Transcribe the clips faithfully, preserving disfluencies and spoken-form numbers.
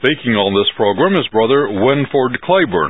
Speaking on this program is Brother Winford Claiborne.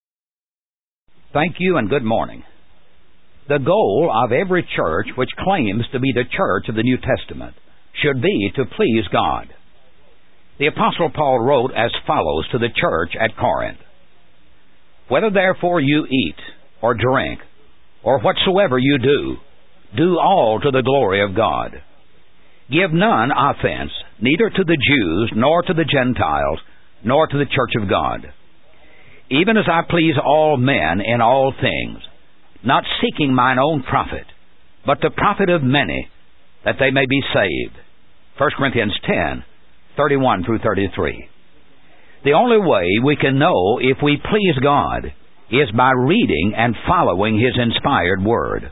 Thank you and good morning. The goal of every church which claims to be the church of the New Testament should be to please God. The Apostle Paul wrote as follows to the church at Corinth: "Whether therefore you eat or drink, or whatsoever you do, do all to the glory of God. Give none offense, neither to the Jews, nor to the Gentiles, nor to the church of God. Even as I please all men in all things, not seeking mine own profit, but the profit of many, that they may be saved." First Corinthians ten, thirty-one through thirty-three. The only way we can know if we please God is by reading and following His inspired Word.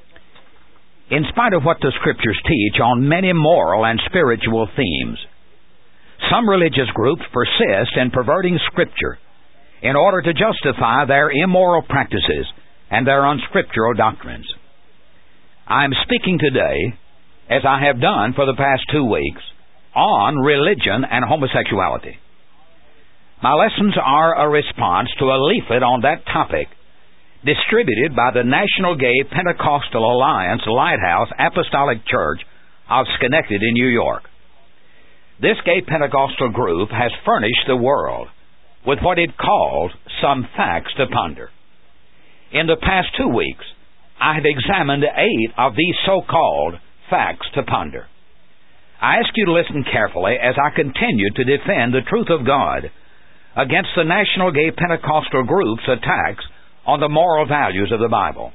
In spite of what the Scriptures teach on many moral and spiritual themes, some religious groups persist in perverting Scripture in order to justify their immoral practices and their unscriptural doctrines. I am speaking today, as I have done for the past two weeks, on religion and homosexuality. My lessons are a response to a leaflet on that topic distributed by the National Gay Pentecostal Alliance Lighthouse Apostolic Church of Schenectady, New York. This gay Pentecostal group has furnished the world with what it calls some facts to ponder. In the past two weeks, I have examined eight of these so-called facts to ponder. I ask you to listen carefully as I continue to defend the truth of God against the National Gay Pentecostal group's attacks on the moral values of the Bible.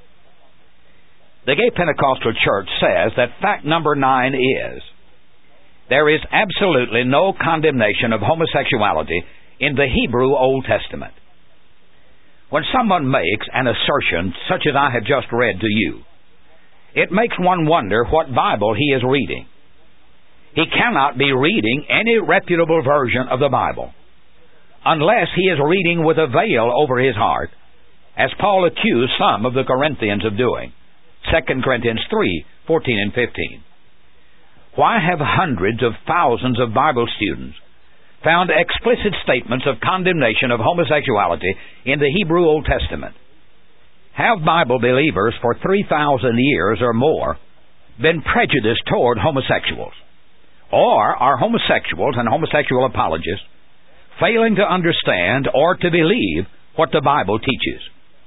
The Gay Pentecostal Church says that fact number nine is, there is absolutely no condemnation of homosexuality in the Hebrew Old Testament. When someone makes an assertion such as I have just read to you, it makes one wonder what Bible he is reading. He cannot be reading any reputable version of the Bible unless he is reading with a veil over his heart, as Paul accused some of the Corinthians of doing. Second Corinthians three, fourteen and fifteen. Why have hundreds of thousands of Bible students found explicit statements of condemnation of homosexuality in the Hebrew Old Testament? Have Bible believers for three thousand years or more been prejudiced toward homosexuals? Or are homosexuals and homosexual apologists failing to understand or to believe what the Bible teaches?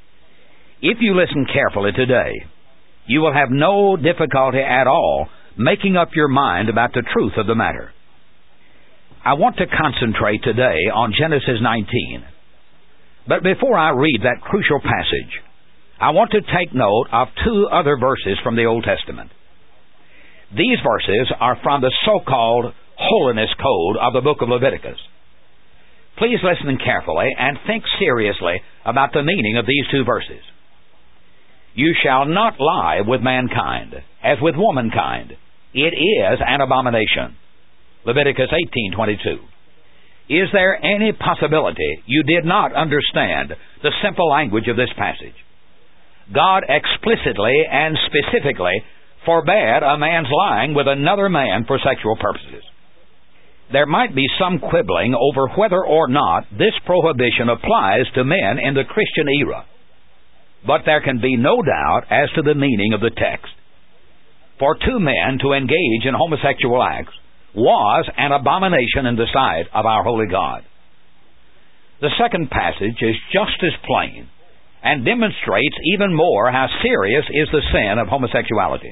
If you listen carefully today, you will have no difficulty at all making up your mind about the truth of the matter. I want to concentrate today on Genesis nineteen. But before I read that crucial passage, I want to take note of two other verses from the Old Testament. These verses are from the so-called Holiness Code of the book of Leviticus. Please listen carefully and think seriously about the meaning of these two verses. "You shall not lie with mankind, as with womankind. It is an abomination." Leviticus eighteen twenty-two. Is there any possibility you did not understand the simple language of this passage? God explicitly and specifically forbade a man's lying with another man for sexual purposes. There might be some quibbling over whether or not this prohibition applies to men in the Christian era, but there can be no doubt as to the meaning of the text. For two men to engage in homosexual acts was an abomination in the sight of our holy God. The second passage is just as plain and demonstrates even more how serious is the sin of homosexuality.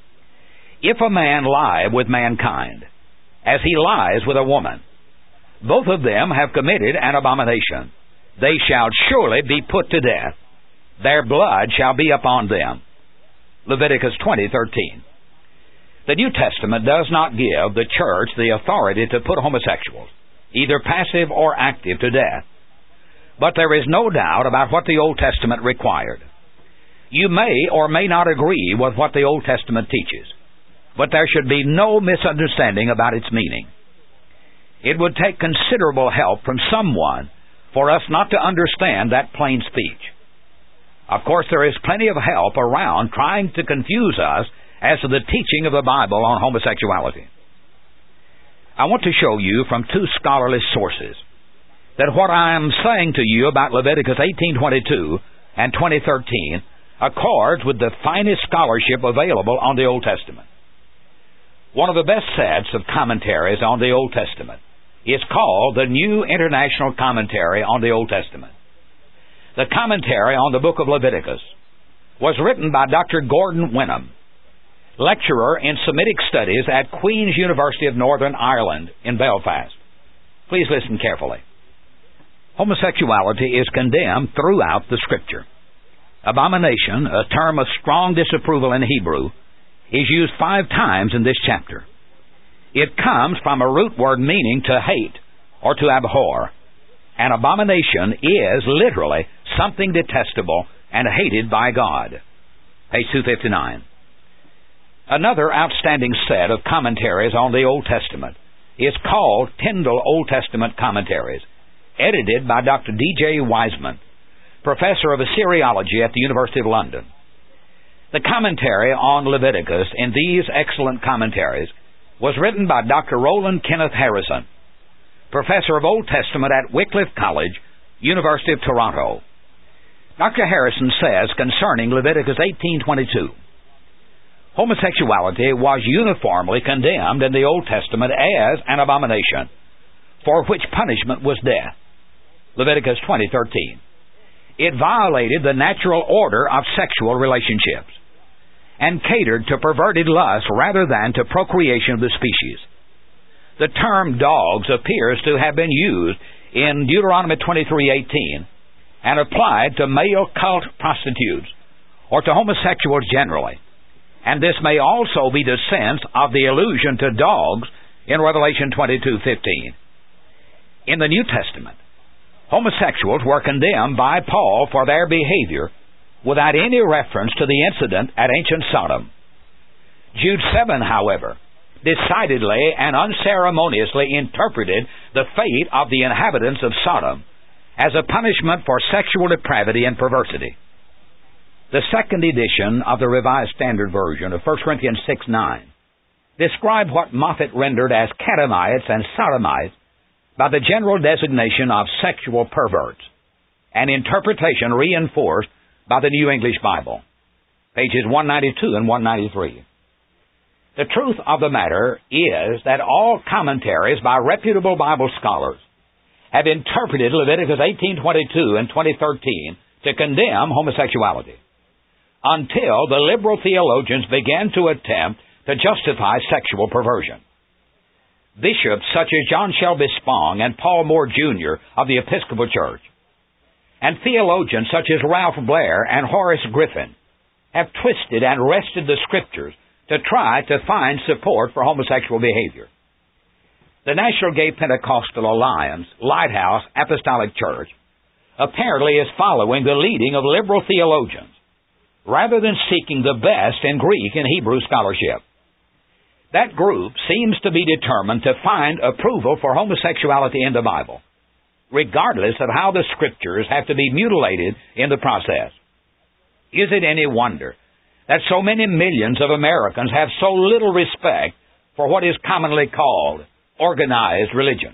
If a man lie with mankind, as he lies with a woman, both of them have committed an abomination. They shall surely be put to death. Their blood shall be upon them. Leviticus twenty thirteen. The New Testament does not give the church the authority to put homosexuals, either passive or active, to death. But there is no doubt about what the Old Testament required. You may or may not agree with what the Old Testament teaches, but there should be no misunderstanding about its meaning. It would take considerable help from someone for us not to understand that plain speech. Of course, there is plenty of help around trying to confuse us as to the teaching of the Bible on homosexuality. I want to show you from two scholarly sources that what I am saying to you about Leviticus eighteen twenty-two and twenty thirteen accords with the finest scholarship available on the Old Testament. One of the best sets of commentaries on the Old Testament is called the New International Commentary on the Old Testament. The commentary on the book of Leviticus was written by Doctor Gordon Wenham, lecturer in Semitic Studies at Queen's University of Northern Ireland in Belfast. Please listen carefully. Homosexuality is condemned throughout the Scripture. Abomination, a term of strong disapproval in Hebrew, is used five times in this chapter. It comes from a root word meaning to hate or to abhor. An abomination is literally something detestable and hated by God. Page two fifty-nine. Another outstanding set of commentaries on the Old Testament is called Tyndale Old Testament Commentaries, edited by Doctor D J Wiseman, professor of Assyriology at the University of London. The commentary on Leviticus in these excellent commentaries was written by Doctor Roland Kenneth Harrison, professor of Old Testament at Wycliffe College, University of Toronto. Doctor Harrison says concerning Leviticus eighteen twenty-two, homosexuality was uniformly condemned in the Old Testament as an abomination, for which punishment was death. Leviticus twenty thirteen. It violated the natural order of sexual relationships and catered to perverted lust rather than to procreation of the species. The term dogs appears to have been used in Deuteronomy twenty-three eighteen and applied to male cult prostitutes or to homosexuals generally. And this may also be the sense of the allusion to dogs in Revelation twenty-two fifteen. In the New Testament, homosexuals were condemned by Paul for their behavior without any reference to the incident at ancient Sodom. Jude seven, however, decidedly and unceremoniously interpreted the fate of the inhabitants of Sodom as a punishment for sexual depravity and perversity. The second edition of the Revised Standard Version of First Corinthians six nine described what Moffat rendered as catamites and sodomites by the general designation of sexual perverts, an interpretation reinforced by the New English Bible, pages one ninety-two and one ninety-three. The truth of the matter is that all commentaries by reputable Bible scholars have interpreted Leviticus eighteen twenty-two and twenty thirteen to condemn homosexuality, until the liberal theologians began to attempt to justify sexual perversion. Bishops such as John Shelby Spong and Paul Moore Junior of the Episcopal Church, and theologians such as Ralph Blair and Horace Griffin have twisted and wrested the Scriptures to try to find support for homosexual behavior. The National Gay Pentecostal Alliance Lighthouse Apostolic Church apparently is following the leading of liberal theologians, rather than seeking the best in Greek and Hebrew scholarship. That group seems to be determined to find approval for homosexuality in the Bible, regardless of how the Scriptures have to be mutilated in the process. Is it any wonder that so many millions of Americans have so little respect for what is commonly called organized religion?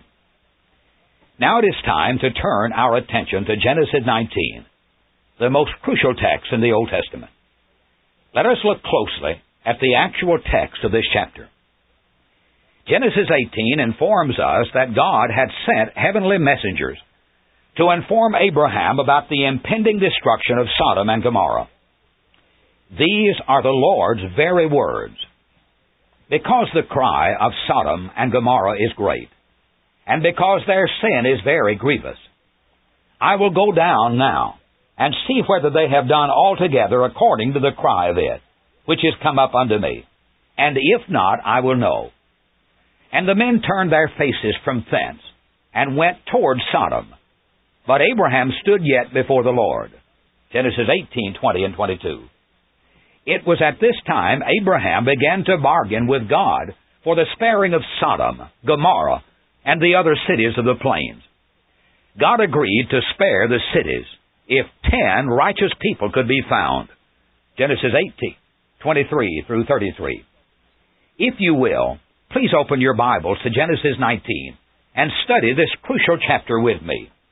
Now it is time to turn our attention to Genesis nineteen, the most crucial text in the Old Testament. Let us look closely at the actual text of this chapter. Genesis eighteen informs us that God had sent heavenly messengers to inform Abraham about the impending destruction of Sodom and Gomorrah. These are the Lord's very words. Because the cry of Sodom and Gomorrah is great, and because their sin is very grievous, I will go down now and see whether they have done altogether according to the cry of it, which is come up unto me. And if not, I will know. And the men turned their faces from thence, and went toward Sodom. But Abraham stood yet before the Lord. Genesis eighteen, twenty and twenty-two. It was at this time Abraham began to bargain with God for the sparing of Sodom, Gomorrah, and the other cities of the plains. God agreed to spare the cities if ten righteous people could be found. Genesis eighteen, twenty-three through thirty-three. If you will, please open your Bibles to Genesis nineteen and study this crucial chapter with me.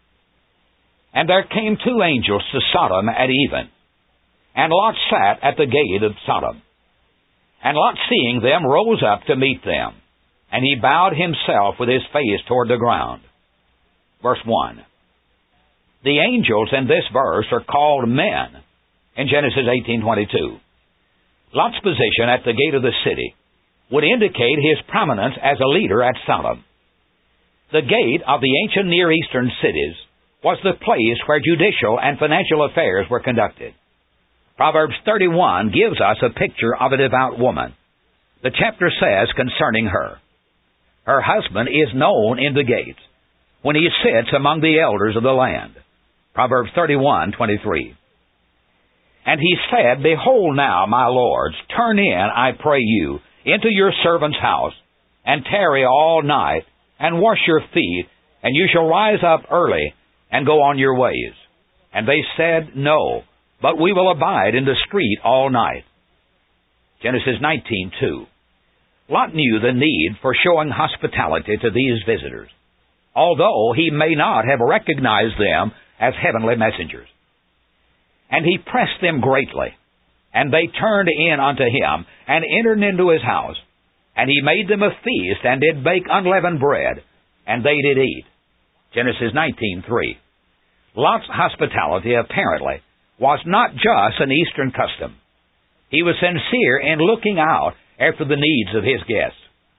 And there came two angels to Sodom at even, and Lot sat at the gate of Sodom. And Lot, seeing them, rose up to meet them, and he bowed himself with his face toward the ground. Verse one. The angels in this verse are called men in Genesis eighteen twenty-two. Lot's position at the gate of the city would indicate his prominence as a leader at Sodom. The gate of the ancient Near Eastern cities was the place where judicial and financial affairs were conducted. Proverbs thirty-one gives us a picture of a devout woman. The chapter says concerning her, her husband is known in the gates, when he sits among the elders of the land. Proverbs thirty-one twenty-three. And he said, Behold now, my lords, turn in, I pray you, into your servant's house, and tarry all night, and wash your feet, and you shall rise up early, and go on your ways. And they said, No, but we will abide in the street all night. Genesis nineteen two. Lot knew the need for showing hospitality to these visitors, although he may not have recognized them as heavenly messengers. And he pressed them greatly, and they turned in unto him, and entered into his house. And he made them a feast, and did bake unleavened bread, and they did eat. Genesis nineteen three. Lot's hospitality, apparently, was not just an Eastern custom. He was sincere in looking out after the needs of his guests.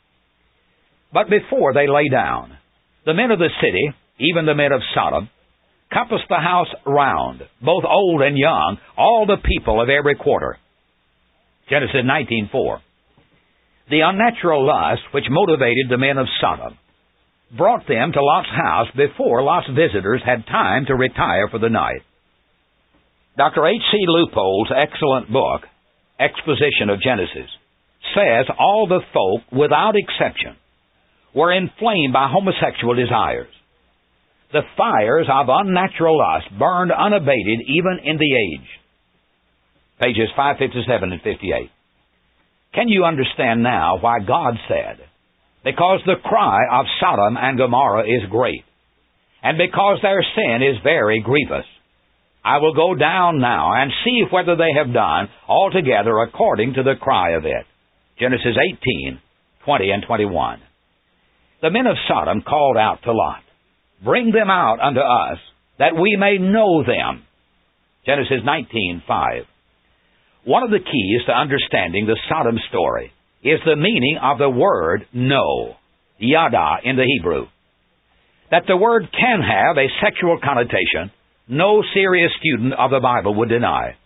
But before they lay down, the men of the city, even the men of Sodom, compassed the house round, both old and young, all the people of every quarter. Genesis nineteen four. The unnatural lust which motivated the men of Sodom brought them to Lot's house before Lot's visitors had time to retire for the night. Doctor H C Leupold's excellent book, Exposition of Genesis, says all the folk, without exception, were inflamed by homosexual desires. The fires of unnatural lust burned unabated even in the age. Pages five fifty-seven and fifty-eight. Can you understand now why God said, Because the cry of Sodom and Gomorrah is great, and because their sin is very grievous, I will go down now and see whether they have done altogether according to the cry of it. Genesis eighteen twenty and twenty-one. The men of Sodom called out to Lot, Bring them out unto us, that we may know them. Genesis nineteen five. One of the keys to understanding the Sodom story is the meaning of the word know, yada in the Hebrew. That the word can have a sexual connotation, no serious student of the Bible would deny.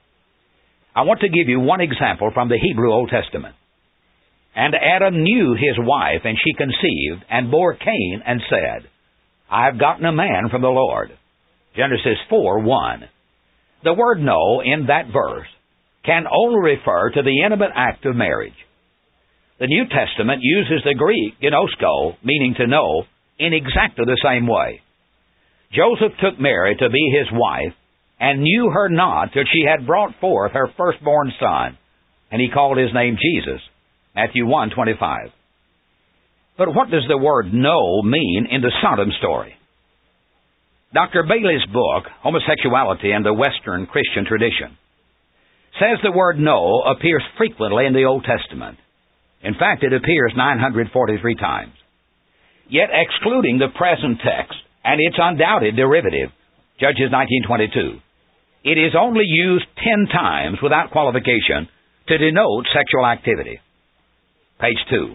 I want to give you one example from the Hebrew Old Testament. And Adam knew his wife, and she conceived, and bore Cain, and said, I have gotten a man from the Lord. Genesis four one. The word know in that verse can only refer to the intimate act of marriage. The New Testament uses the Greek ginosko, meaning to know, in exactly the same way. Joseph took Mary to be his wife, and knew her not till she had brought forth her firstborn son, and he called his name Jesus. Matthew one twenty-five. But what does the word know mean in the Sodom story? Doctor Bailey's book, Homosexuality and the Western Christian Tradition, says the word know appears frequently in the Old Testament. In fact, it appears nine hundred forty-three times. Yet, excluding the present text and its undoubted derivative, Judges nineteen twenty-two, it is only used ten times without qualification to denote sexual activity. Page two.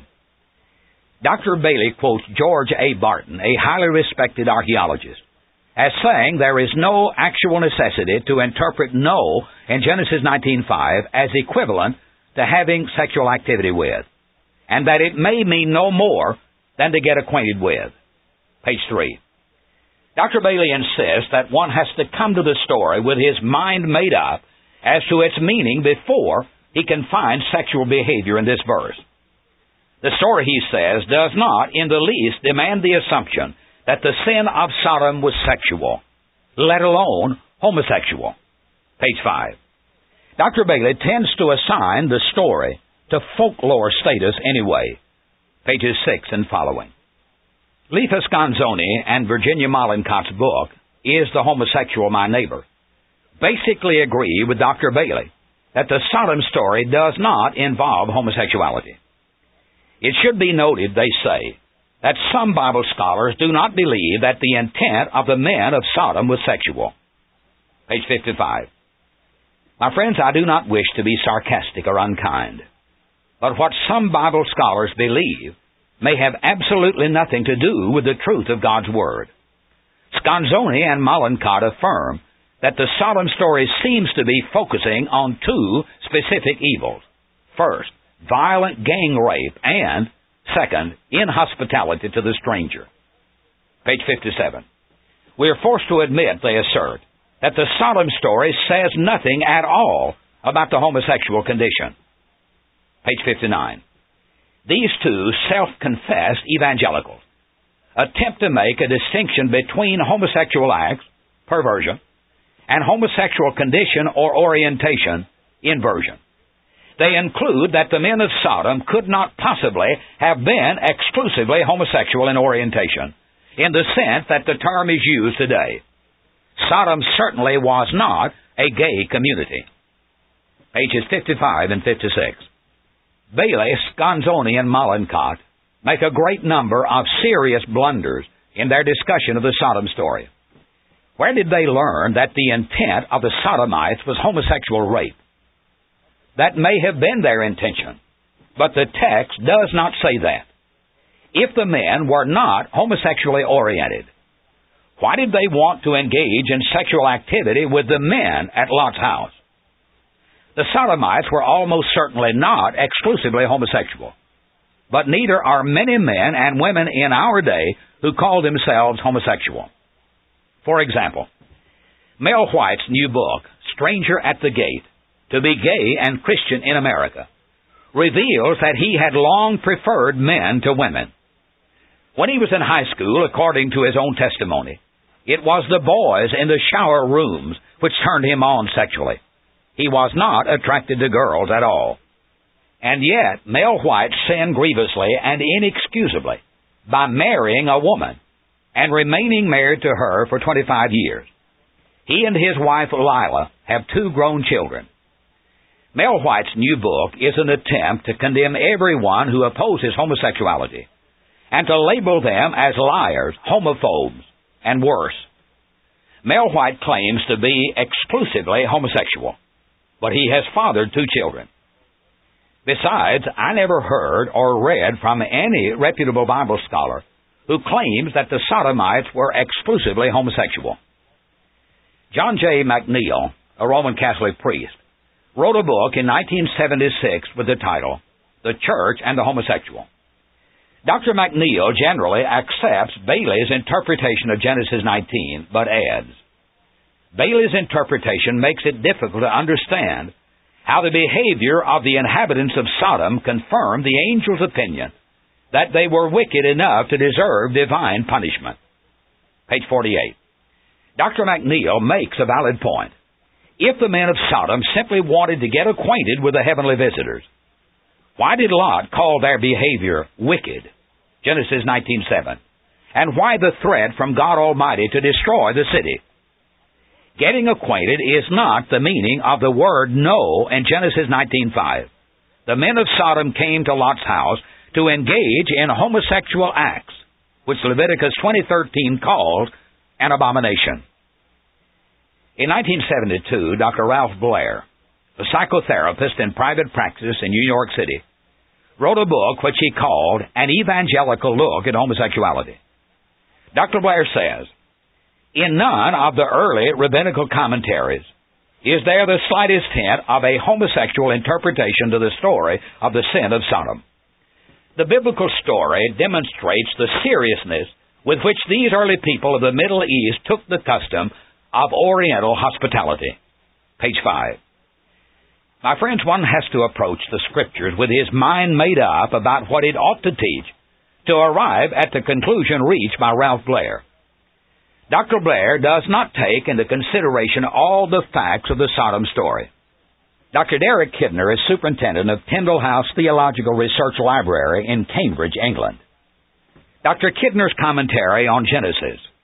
Doctor Bailey quotes George A. Barton, a highly respected archaeologist, as saying there is no actual necessity to interpret know in Genesis nineteen five as equivalent to having sexual activity with, and that it may mean no more than to get acquainted with. Page three. Doctor Bailey insists that one has to come to the story with his mind made up as to its meaning before he can find sexual behavior in this verse. The story, he says, does not in the least demand the assumption that the sin of Sodom was sexual, let alone homosexual. Page five. Doctor Bailey tends to assign the story to folklore status anyway. Pages six and following. Lefus Gonzoni and Virginia Mollencott's book, Is the homosexual my neighbor? Basically agree with Doctor Bailey that the Sodom story does not involve homosexuality. It should be noted, they say, that some Bible scholars do not believe that the intent of the men of Sodom was sexual. Page fifty-five. My friends, I do not wish to be sarcastic or unkind, but what some Bible scholars believe may have absolutely nothing to do with the truth of God's Word. Scanzoni and Mollenkott affirm that the Sodom story seems to be focusing on two specific evils. First, violent gang rape, and, second, inhospitality to the stranger. Page fifty-seven. We are forced to admit, they assert, that the Sodom story says nothing at all about the homosexual condition. Page fifty-nine. These two self-confessed evangelicals attempt to make a distinction between homosexual acts, perversion, and homosexual condition or orientation, inversion. They include that the men of Sodom could not possibly have been exclusively homosexual in orientation, in the sense that the term is used today. Sodom certainly was not a gay community. Pages fifty-five and fifty-six. Bailey, Scanzoni, and Mollenkott make a great number of serious blunders in their discussion of the Sodom story. Where did they learn that the intent of the Sodomites was homosexual rape? That may have been their intention, but the text does not say that. If the men were not homosexually oriented, why did they want to engage in sexual activity with the men at Lot's house? The Sodomites were almost certainly not exclusively homosexual, but neither are many men and women in our day who call themselves homosexual. For example, Mel White's new book, Stranger at the Gate, To Be Gay and Christian in America, reveals that he had long preferred men to women. When he was in high school, according to his own testimony, it was the boys in the shower rooms which turned him on sexually. He was not attracted to girls at all. And yet, Mel White sinned grievously and inexcusably by marrying a woman and remaining married to her for twenty-five years. He and his wife, Lila, have two grown children. Mel White's new book is an attempt to condemn everyone who opposes homosexuality and to label them as liars, homophobes, and worse. Mel White claims to be exclusively homosexual, but he has fathered two children. Besides, I never heard or read from any reputable Bible scholar who claims that the Sodomites were exclusively homosexual. John J. McNeil, a Roman Catholic priest, wrote a book in nineteen seventy-six with the title, The Church and the Homosexual. Doctor McNeil generally accepts Bailey's interpretation of Genesis nineteen, but adds, Bailey's interpretation makes it difficult to understand how the behavior of the inhabitants of Sodom confirmed the angel's opinion that they were wicked enough to deserve divine punishment. Page forty-eight. Doctor McNeil makes a valid point. If the men of Sodom simply wanted to get acquainted with the heavenly visitors, why did Lot call their behavior wicked? Genesis nineteen seven. And why the threat from God Almighty to destroy the city? Getting acquainted is not the meaning of the word no in Genesis nineteen five. The men of Sodom came to Lot's house to engage in homosexual acts, which Leviticus twenty thirteen calls an abomination. In nineteen seventy-two, Doctor Ralph Blair, a psychotherapist in private practice in New York City, wrote a book which he called An Evangelical Look at Homosexuality. Doctor Blair says, in none of the early rabbinical commentaries is there the slightest hint of a homosexual interpretation to the story of the sin of Sodom. The biblical story demonstrates the seriousness with which these early people of the Middle East took the custom of Oriental hospitality. Page five. My friends, one has to approach the Scriptures with his mind made up about what it ought to teach to arrive at the conclusion reached by Ralph Blair. Doctor Blair does not take into consideration all the facts of the Sodom story. Doctor Derek Kidner is superintendent of Tyndall House Theological Research Library in Cambridge, England. Doctor Kidner's commentary on Genesis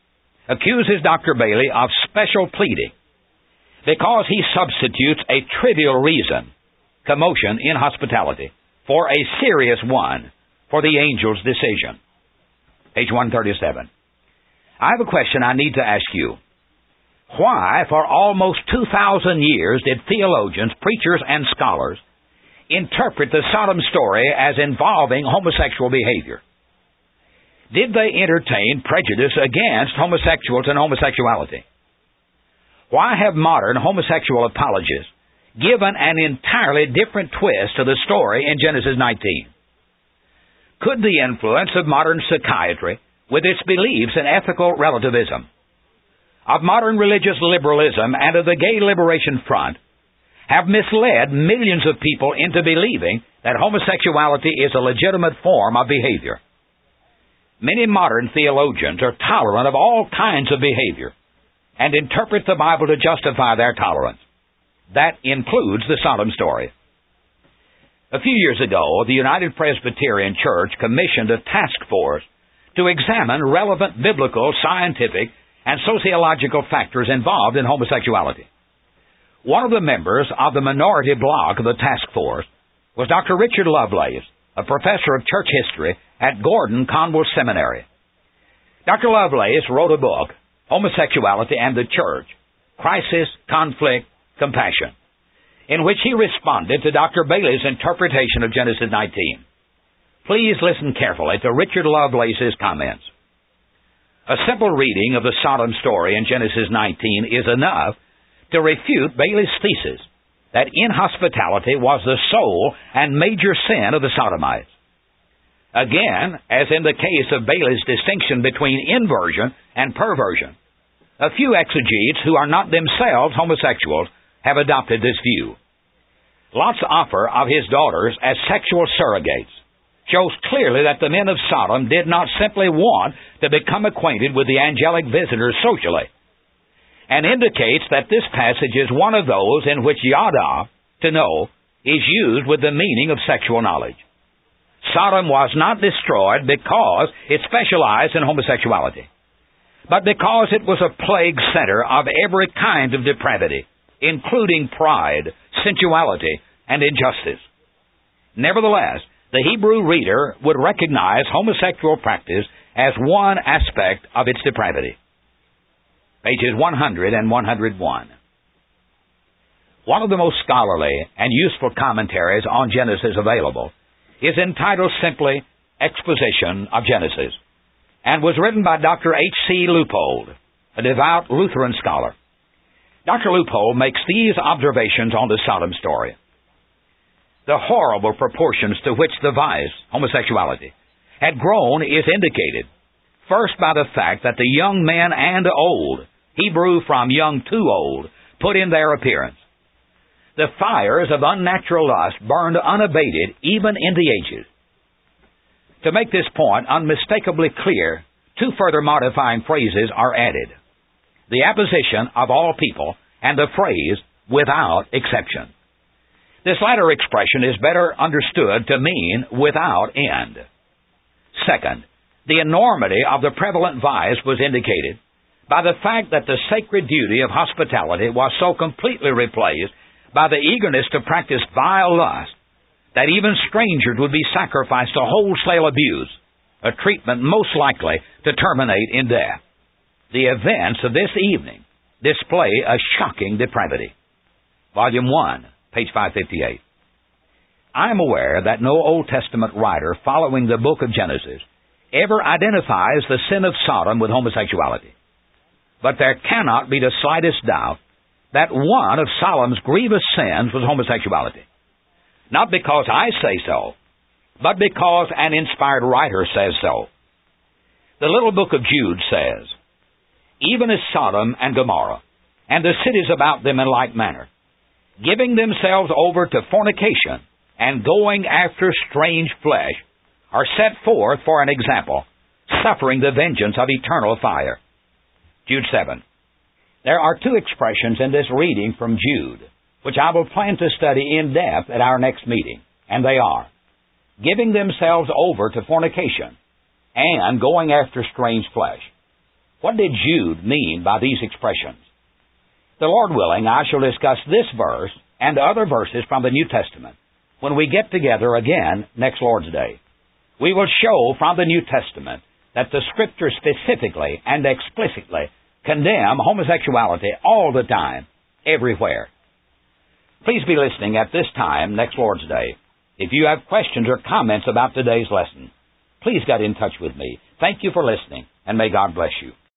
accuses Doctor Bailey of special pleading because he substitutes a trivial reason, commotion in hospitality, for a serious one, for the angel's decision. Page one thirty-seven. I have a question I need to ask you. Why, for almost two thousand years, did theologians, preachers, and scholars interpret the Sodom story as involving homosexual behavior? Did they entertain prejudice against homosexuals and homosexuality? Why have modern homosexual apologists given an entirely different twist to the story in Genesis nineteen? Could the influence of modern psychiatry, with its beliefs in ethical relativism, of modern religious liberalism, and of the Gay Liberation Front, have misled millions of people into believing that homosexuality is a legitimate form of behavior? Many modern theologians are tolerant of all kinds of behavior and interpret the Bible to justify their tolerance. That includes the Sodom story. A few years ago, the United Presbyterian Church commissioned a task force to examine relevant biblical, scientific, and sociological factors involved in homosexuality. One of the members of the minority bloc of the task force was Doctor Richard Lovelace, a professor of church history at Gordon Conwell Seminary. Doctor Lovelace wrote a book, Homosexuality and the Church, Crisis, Conflict, Compassion, in which he responded to Doctor Bailey's interpretation of Genesis nineteen. Please listen carefully to Richard Lovelace's comments. A simple reading of the Sodom story in Genesis nineteen is enough to refute Bailey's thesis that inhospitality was the sole and major sin of the Sodomites. Again, as in the case of Bailey's distinction between inversion and perversion, a few exegetes who are not themselves homosexuals have adopted this view. Lot's offer of his daughters as sexual surrogates shows clearly that the men of Sodom did not simply want to become acquainted with the angelic visitors socially, and indicates that this passage is one of those in which yada, to know, is used with the meaning of sexual knowledge. Sodom was not destroyed because it specialized in homosexuality, but because it was a plague center of every kind of depravity, including pride, sensuality, and injustice. Nevertheless, the Hebrew reader would recognize homosexual practice as one aspect of its depravity. Pages one hundred and one hundred one. One of the most scholarly and useful commentaries on Genesis available is entitled simply Exposition of Genesis, and was written by Doctor H C Leupold, a devout Lutheran scholar. Doctor Leupold makes these observations on the Sodom story. The horrible proportions to which the vice, homosexuality, had grown is indicated, first by the fact that the young men and old, Hebrew from young to old, put in their appearance. The fires of unnatural lust burned unabated even in the ages. To make this point unmistakably clear, two further modifying phrases are added: the apposition of all people and the phrase without exception. This latter expression is better understood to mean without end. Second, the enormity of the prevalent vice was indicated by the fact that the sacred duty of hospitality was so completely replaced by the eagerness to practice vile lust that even strangers would be sacrificed to wholesale abuse, a treatment most likely to terminate in death. The events of this evening display a shocking depravity. Volume one, page five fifty-eight. I am aware that no Old Testament writer following the book of Genesis ever identifies the sin of Sodom with homosexuality. But there cannot be the slightest doubt that one of Sodom's grievous sins was homosexuality. Not because I say so, but because an inspired writer says so. The little book of Jude says, even as Sodom and Gomorrah, and the cities about them in like manner, giving themselves over to fornication and going after strange flesh, are set forth for an example, suffering the vengeance of eternal fire. Jude seven. There are two expressions in this reading from Jude, which I will plan to study in depth at our next meeting, and they are, giving themselves over to fornication and going after strange flesh. What did Jude mean by these expressions? The Lord willing, I shall discuss this verse and other verses from the New Testament when we get together again next Lord's Day. We will show from the New Testament that the Scriptures specifically and explicitly condemn homosexuality all the time, everywhere. Please be listening at this time next Lord's Day. If you have questions or comments about today's lesson, please get in touch with me. Thank you for listening, and may God bless you.